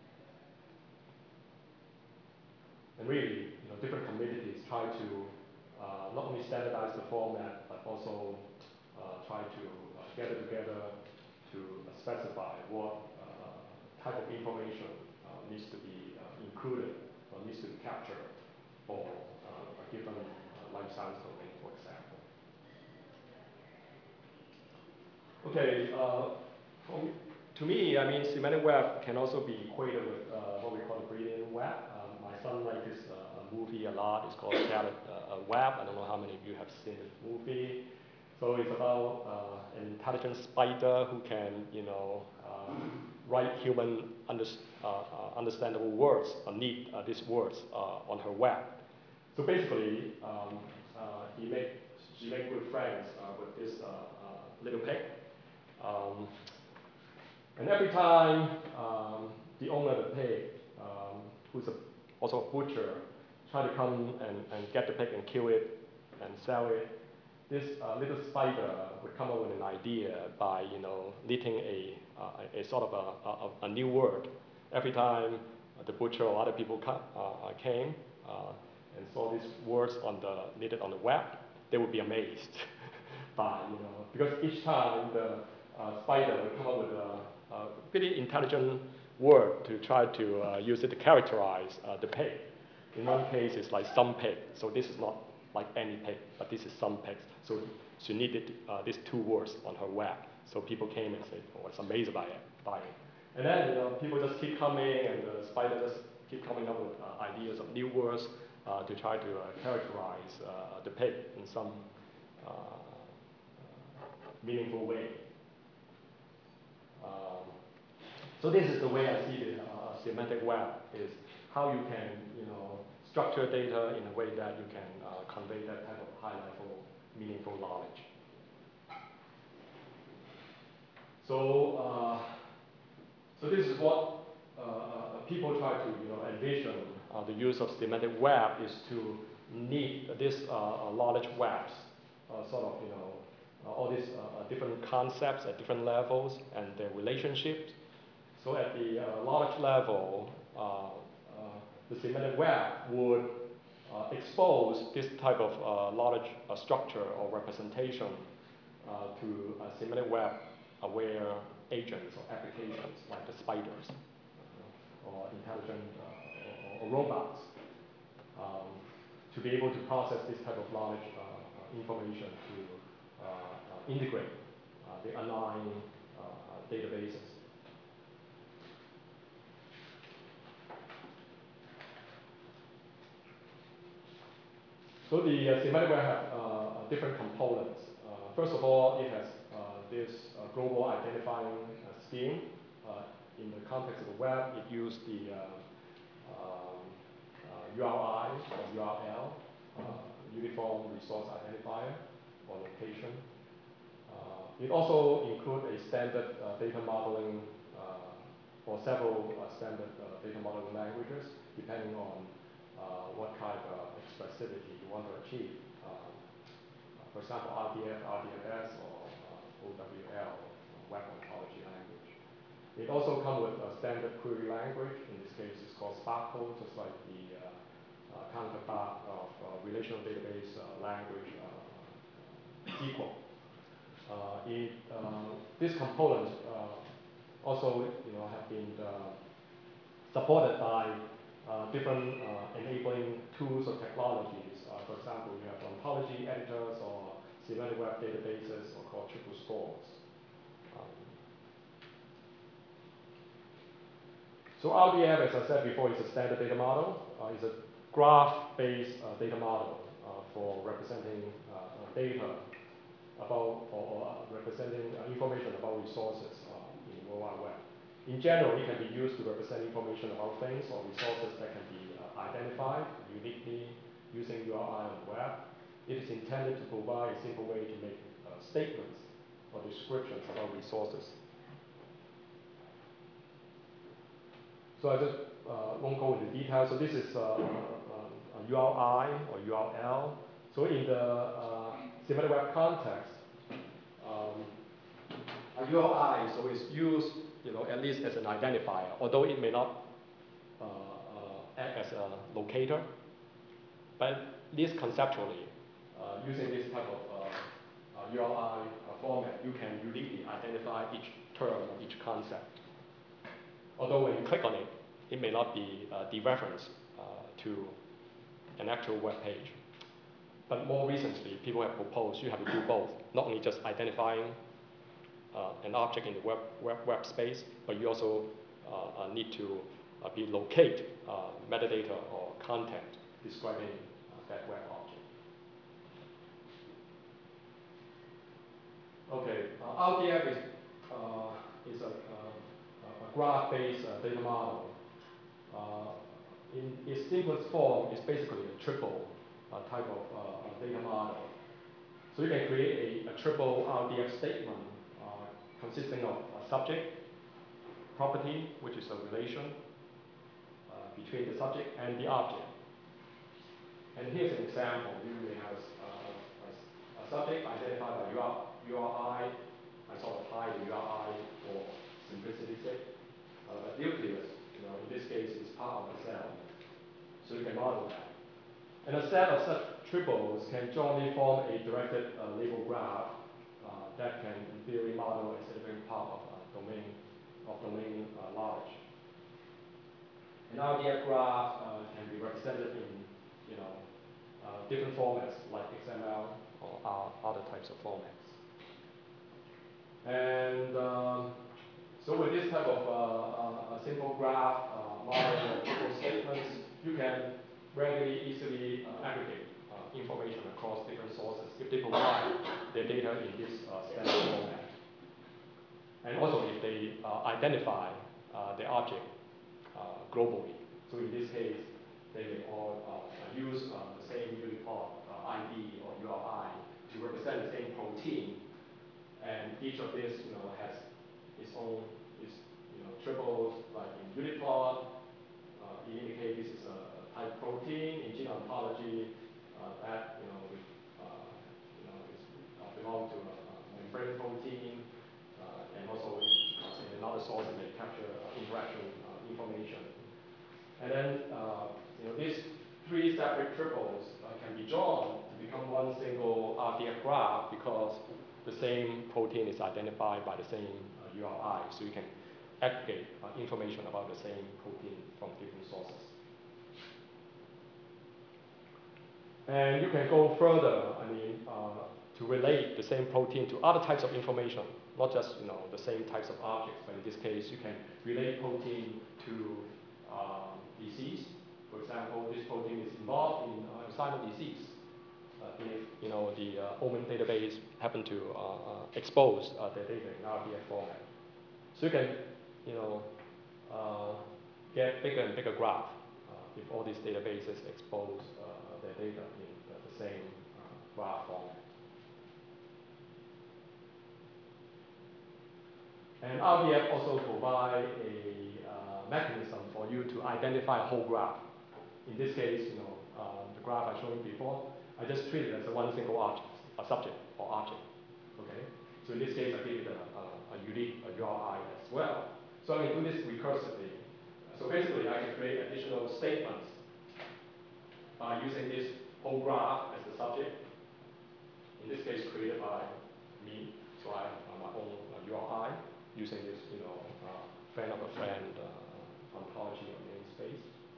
And really, you know, different communities try to uh, not only standardize the format, but also uh, try to uh, gather together to uh, specify what uh, type of information uh, needs to be uh, included or needs to be captured for uh, a given uh, life science domain, for example. Okay, uh, for me, to me, I mean, semantic web can also be equated with uh, what we call the Brilliant Web. Um, my son liked this uh, movie a lot. It's called Scarlet uh, Web. I don't know how many of you have seen the movie. So it's about uh, an intelligent spider who can, you know, uh, write human under, uh, uh, understandable words or need uh, these words uh, on her web. So basically, um, uh, he made, she made good friends uh, with this uh, uh, little pig. Um, And every time um, the owner of the pig, um, who's a, also a butcher, try to come and, and get the pig and kill it and sell it, this uh, little spider would come up with an idea by, you know, knitting a, uh, a sort of a, a, a new word. Every time the butcher or other people come, uh, came uh, and saw these words on the, knitted on the web, they would be amazed by, you know, because each time the uh, spider would come up with a, a pretty intelligent word to try to uh, use it to characterize uh, the pig. In one case, it's like some pig, so this is not like any pig, but this is some pigs. So she needed uh, these two words on her web. So people came and said, oh, it's amazed by it, by it. And then, you know, people just keep coming, and the spider just keep coming up with uh, ideas of new words uh, to try to uh, characterize uh, the pig in some uh, meaningful way. Um, so this is the way I see the uh, semantic web, is how you can, you know, structure data in a way that you can uh, convey that type of high-level, meaningful knowledge. So, uh, so this is what uh, uh, people try to, you know, envision uh, the use of semantic web is to knit this uh, knowledge webs, uh, sort of, you know, uh, all these uh, different concepts at different levels and their relationships. So at the uh, knowledge level, uh, uh, the semantic web would uh, expose this type of uh, knowledge uh, structure or representation uh, to a semantic web aware agents or applications like the spiders uh, or intelligent uh, or, or robots um, to be able to process this type of knowledge uh, uh, information to uh, uh, integrate uh, the underlying uh, databases. So the uh, semantic web has uh, different components. Uh, first of all, it has uh, this uh, global identifying uh, scheme. Uh, in the context of the web, it used the uh, um, uh, U R I or U R L, uh, Uniform Resource Identifier or location. Uh, it also includes a standard uh, data modeling uh, or several uh, standard uh, data modeling languages, depending on uh, what kind of expressivity you want to achieve. Um, for example, R D F, R D F S, or uh, O W L, Web Ontology Language. It also comes with a standard query language. In this case, it's called SPARQL, just like the uh, uh, counterpart of uh, relational database uh, language, uh, S Q L. Uh, it, uh, this component uh, also, you know, have been uh, supported by uh, different uh, enabling tools or technologies. Uh, for example, you have ontology editors or semantic web databases or called triple stores. Um, so R D F, as I said before, is a standard data model. Uh, it's a graph-based uh, data model uh, for representing uh, data about or, or representing uh, information about resources uh, in the World Wide Web. In general, it can be used to represent information about things or resources that can be uh, identified uniquely using U R I on the web. It is intended to provide a simple way to make uh, statements or descriptions about resources. So I just uh, won't go into detail. So this is uh, uh, a U R I or U R L. So in the uh, semantic web context, um, a U R I so is used, you know, at least as an identifier, although it may not uh, uh, act as a locator. But at least conceptually, uh, using this type of uh, uh, U R I uh, format, you can uniquely identify each term or each concept. Although when you click on it, it may not be uh, dereferenced uh, to an actual web page. But more recently, people have proposed you have to do both, not only just identifying uh, an object in the web, web, web space, but you also uh, uh, need to uh, be locate uh, metadata or content describing uh, that web object. Okay, uh, R D F is, uh, is a, uh, a graph-based uh, data model. Uh, in its simplest form, it's basically a triple uh, type of uh, data model. So you can create a, a triple R D F statement uh, consisting of a subject, property, which is a relation uh, between the subject and the object. And here's an example. Usually has uh, a, a subject identified by U R I. I sort of hide the U R I for simplicity's sake. Uh, but nucleus, you know, in this case, is part of the cell. So you can model that. And a set of such triples can jointly form a directed uh, label graph uh, that can, in theory, model a significant part of a domain of domain uh, large. An R D F graph uh, can be represented in, you know, uh, different formats like X M L or uh, other types of formats. And um, so with this type of uh, uh, a simple graph uh, model of triple statements, you can readily, easily uh, aggregate uh, information across different sources if they provide their data in this uh, standard format. And also if they uh, identify uh, the object uh, globally. So in this case, they may all uh, use uh, the same Uniport uh, I D or U R I to represent the same protein. And each of these, you know, has its own, its, you know, triples, like in Uniplot. Uh, it indicates this is a type protein. In gene ontology, uh, that, you know, with, uh, you know, is, uh, belong to a, a membrane protein. Uh, and also in, uh, in another source, it may capture uh, interaction uh, information. And then, uh, you know, these three separate triples uh, can be drawn to become one single R D F graph because the same protein is identified by the same uh, U R I. So you can aggregate uh, information about the same protein from different sources. And you can go further, I mean, uh, to relate the same protein to other types of information, not just, you know, the same types of objects, but in this case, you can relate protein to uh, disease. For example, this protein is involved in uh, Alzheimer's disease. Uh, if, you know, the uh, Omics database happen to uh, uh, expose uh, their data in R D F format. So you can, you know, uh, get bigger and bigger graph uh, if all these databases expose uh, their data in the, the same uh, graph format. And R D F also provide a uh, mechanism for you to identify a whole graph. In this case, you know, uh, the graph I showed you before, I just treat it as a one single object, a subject or object. Okay. So in this case, I give it a, a, a unique a U R I as well. So I can do this recursively. So basically, I can create additional statements by using this whole graph as the subject. In this case, created by me. So I have my own uh, U R I using this, you know, uh, friend of a friend uh, ontology or namespace.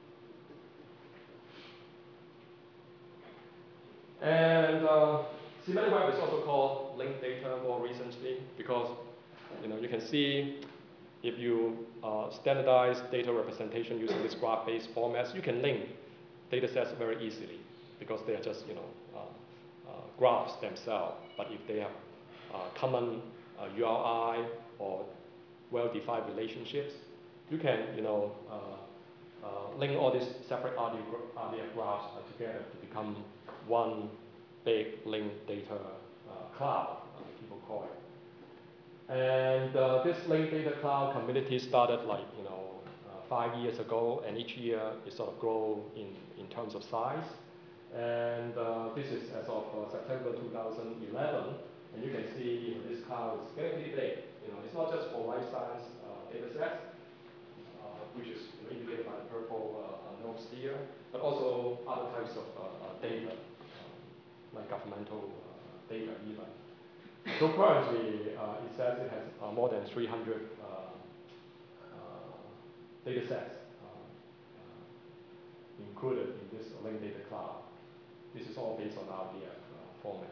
And uh, semantic web is also called linked data more recently because, you know, you can see if you uh, standardize data representation using this graph-based formats, you can link data sets very easily because they are just, you know, uh, uh, graphs themselves. But if they have uh, common uh, U R I or well-defined relationships, you can, you know, uh, uh, link all these separate R D F graphs uh, together to become one big linked data uh, cloud, uh, people call it. And uh, this linked data cloud community started like, you know, uh, five years ago, and each year it sort of grow in, in terms of size. And uh, this is as of uh, September two thousand eleven, and you can see, you know, this cloud is getting pretty big. You know, it's not just for life science uh, data sets, uh, which is, you know, indicated by the purple uh, nodes here, but also other types of uh, uh, data, uh, like governmental uh, data even. So currently, uh, it says it has uh, more than three hundred uh, uh, data sets uh, uh, included in this linked data cloud. This is all based on R D F uh, format.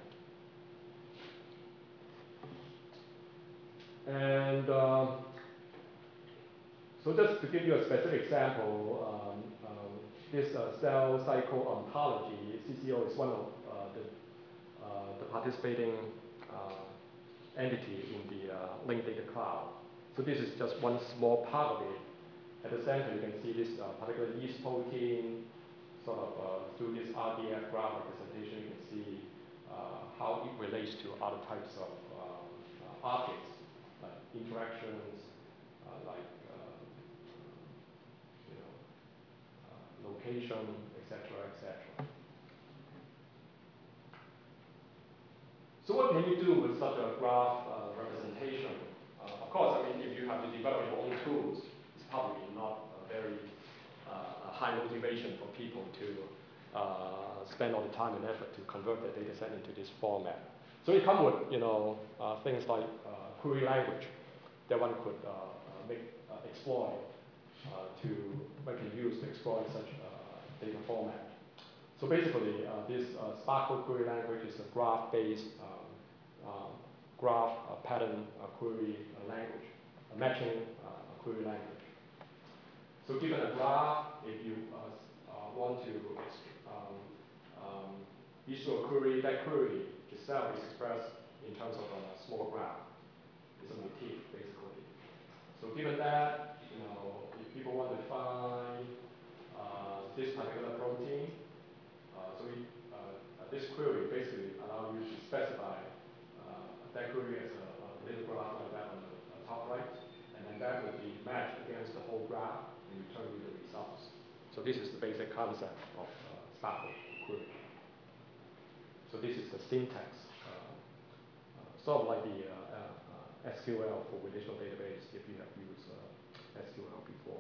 And um, so just to give you a specific example, um, um, this uh, cell cycle ontology, C C O is one of uh, the, uh, the participating uh, entity in the uh, linked data cloud. So this is just one small part of it. At the center, you can see this uh, particular yeast protein, sort of uh, through this R D F graph representation, you can see uh, how it relates to other types of uh, uh, objects, like interactions, uh, like uh, location, et cetera, et cetera. So what can you do with such a graph uh, representation? Uh, of course, I mean, if you have to develop your own tools, it's probably not a very uh, a high motivation for people to uh, spend all the time and effort to convert their data set into this format. So it comes with, you know, uh, things like uh, query language that one could uh, uh, make, uh, exploit uh, to, one can use to exploit such uh, data format. So basically, uh, this uh, Sparkle query language is a graph-based um, um, graph uh, pattern uh, query uh, language, a matching uh, query language. So given a graph, if you uh, uh, want to um, um, issue a query, that query itself is expressed in terms of a small graph. It's a motif, basically. So given that, you know, if people want to find uh, this particular protein, uh, so we, uh, this query basically allows you to specify uh, that query as a, a little graph like that on the uh, top right, and then that would be matched against the whole graph and return you the results. So this is the basic concept of uh, Sparkle query. So this is the syntax, uh, uh, sort of like the uh, uh, S Q L for relational database if you have used uh, S Q L before.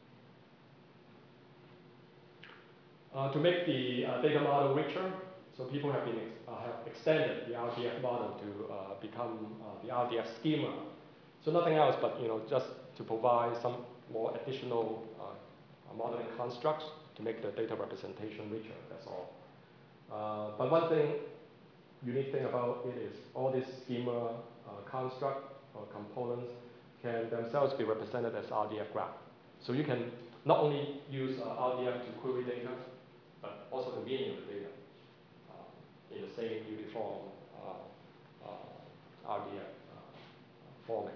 Uh, to make the uh, data model richer, so people have been ex uh, have extended the R D F model to uh, become uh, the R D F schema. So nothing else but, you know, just to provide some more additional uh, modeling constructs to make the data representation richer. That's all. Uh, but one thing, unique thing about it is all this schema uh, construct or components can themselves be represented as R D F graph. So you can not only use uh, R D F to query data, but also the meaning of the data uh, in the same uniform uh, uh, R D F uh, format.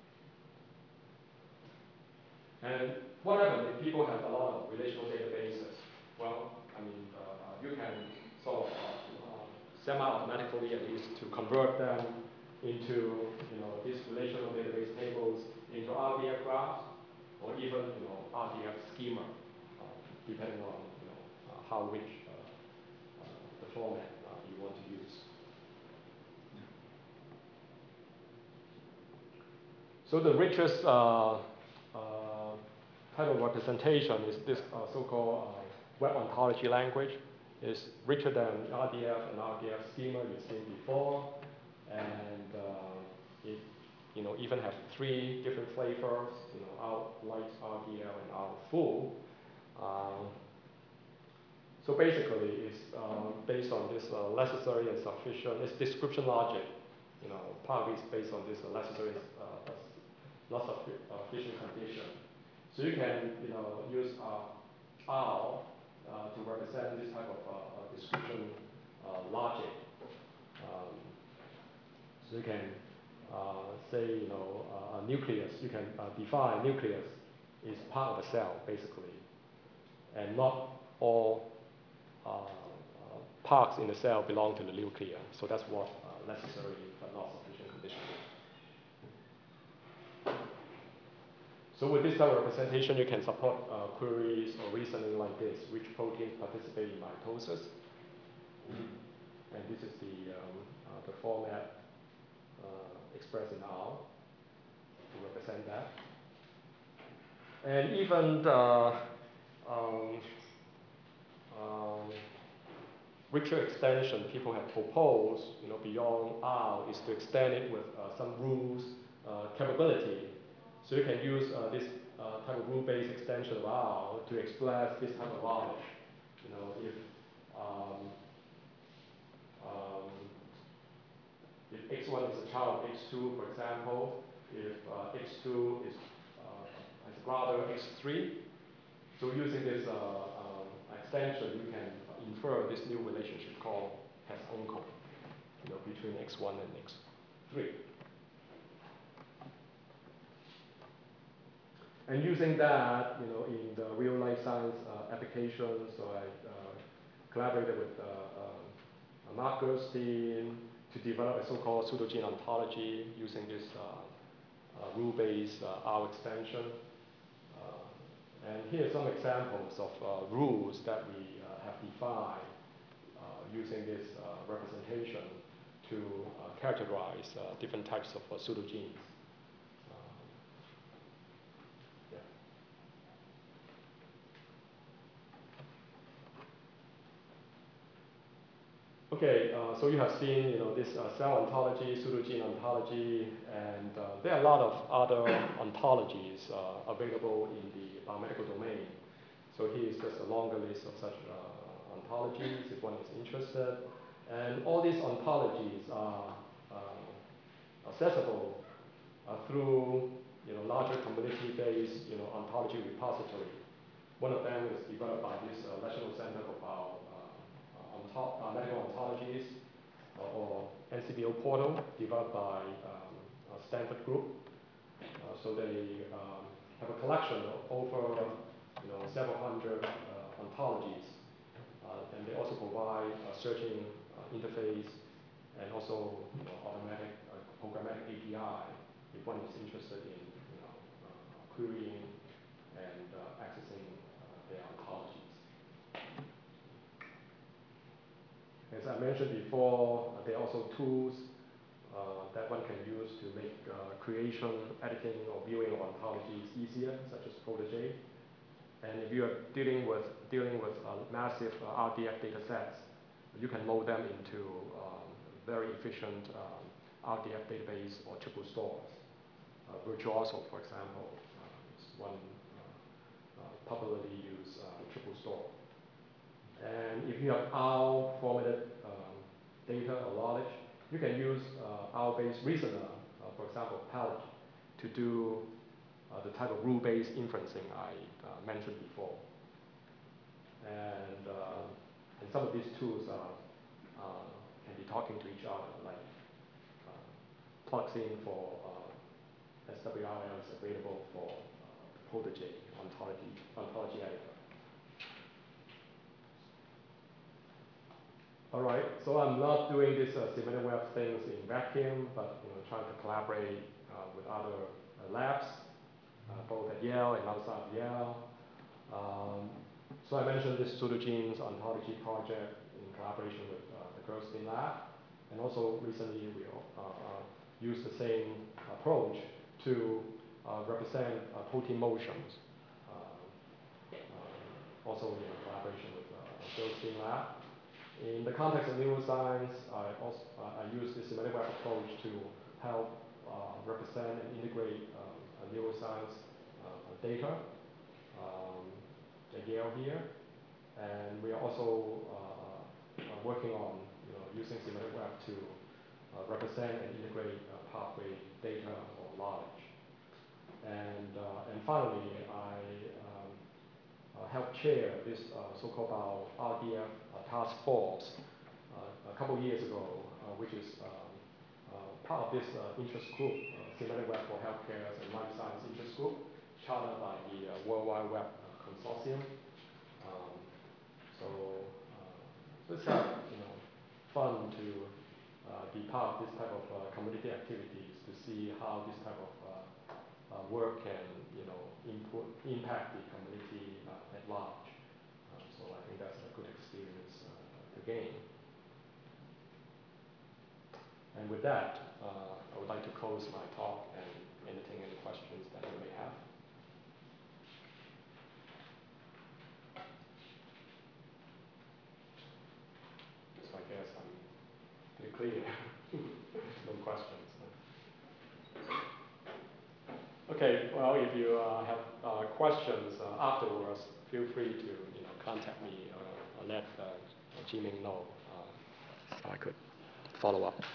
And what happens if people have a lot of relational databases? Well, I mean, uh, you can sort of uh, semi-automatically, at least, to convert them into, you know, these relational database tables into R D F graphs, or even, you know, R D F schema, uh, depending on, you know, uh, how rich uh, uh, the format uh, you want to use. So the richest uh, uh, type of representation is this uh, so-called uh, web ontology language. It's richer than R D F and R D F schema you've seen before, and uh, it, you know, even have three different flavors, you know, out light, R D L, and out full. Um, so basically, it's um, based on this uh, necessary and sufficient. It's description logic, you know, partly it's based on this uh, necessary, uh, not sufficient condition. So you can, you know, use uh, R uh, to represent this type of uh, description uh, logic. Um, so you can uh, say, you know, uh, a nucleus. You can uh, define nucleus is part of a cell, basically, and not all uh, uh, parts in the cell belong to the nucleus. So that's what uh, necessary but not sufficient condition is. So with this type of representation, you can support uh, queries or reasoning like this: which proteins participate in mitosis? Mm-hmm. And this is the, um, uh, the format uh, expressed in R to represent that. And even the um, um, richer extension people have proposed, you know, beyond R is to extend it with uh, some rules uh, capability. So you can use uh, this uh, type of rule-based extension of R to express this type of knowledge. You know, if um, um, if x one is a child of x two, for example, if uh, x two is uh, as a brother x three, so using this uh, um, extension, you can infer this new relationship called has-uncle, you know, between x one and x three. And using that, you know, in the real life science uh, applications, so I uh, collaborated with uh, uh, Mark Gerstein to develop a so-called pseudogene ontology using this uh, uh, rule-based uh, R extension. Uh, And here are some examples of uh, rules that we uh, have defined uh, using this uh, representation to uh, characterize uh, different types of uh, pseudogenes. Um, yeah. Okay, uh, so you have seen, you know, this uh, cell ontology, pseudogene ontology, and uh, there are a lot of other ontologies uh, available in the biomedical domain. So here is just a longer list of such uh, ontologies, if one is interested. And all these ontologies are uh, accessible uh, through, you know, larger community-based, you know, ontology repository. One of them is developed by this uh, National Center for Bio, uh, onto uh, Medical Ontologies, uh, or N C B O portal, developed by um, Stanford Group. Uh, so they um, have a collection of over, you know, several hundred uh, ontologies, uh, and they also provide a searching uh, interface and also, you know, automatic uh, programmatic A P I if one is interested in, you know, uh, querying and uh, accessing uh, their ontologies. As I mentioned before, uh, there are also tools uh, that one can use to make uh, creation, editing, or viewing of ontologies easier, such as Protege. And if you are dealing with dealing with uh, massive uh, R D F data sets, you can load them into um, very efficient um, R D F database or triple stores. Uh, Virtuoso, for example, uh, is one uh, uh, popularly used uh, triple store. And if you have R formatted um, data or knowledge, you can use uh, R-based reasoner, uh, for example, Palette, to do uh, the type of rule-based inferencing I uh, mentioned before. And, uh, and some of these tools are, uh, can be talking to each other, like uh, Plugin for uh, S W R L is available for uh, Protege ontology, ontology editor. All right, so I'm not doing this uh, semantic web things in vacuum, but, you know, trying to collaborate uh, with other uh, labs, uh, both at Yale and outside of Yale. Um, so I mentioned this pseudogenes ontology project in collaboration with uh, the Gerstein Lab, and also recently we uh, uh, used the same approach to uh, represent uh, protein motions, uh, uh, also in collaboration with uh, the Gerstein Lab. In the context of neuroscience, I, also, uh, I use the semantic web approach to help uh, represent and integrate um, neuroscience uh, data um, at Yale here. And we are also uh, uh, working on, you know, using semantic web to uh, represent and integrate uh, pathway data or knowledge. And, uh, and finally, I um, uh, helped chair this uh, so-called R D F uh, task force uh, a couple of years ago, uh, which is um, uh, part of this uh, interest group, uh, Semantic Web for Healthcare and Life Science Interest Group, chartered by the uh, World Wide Web uh, Consortium. Um, so, uh, so it's kind of, you know, fun to uh, be part of this type of uh, community activities to see how this type of uh, uh, work can, you know, input, impact the community uh, at large. Uh, so I think that's a good experience uh, to gain. And with that, uh, I would like to close my talk and entertain any questions that you may have. So I guess I'm pretty clear. No questions. Okay, well, if you uh, have uh, questions uh, afterwards, feel free to, you know, contact me or, or let uh, Jiming know uh, so I could follow up.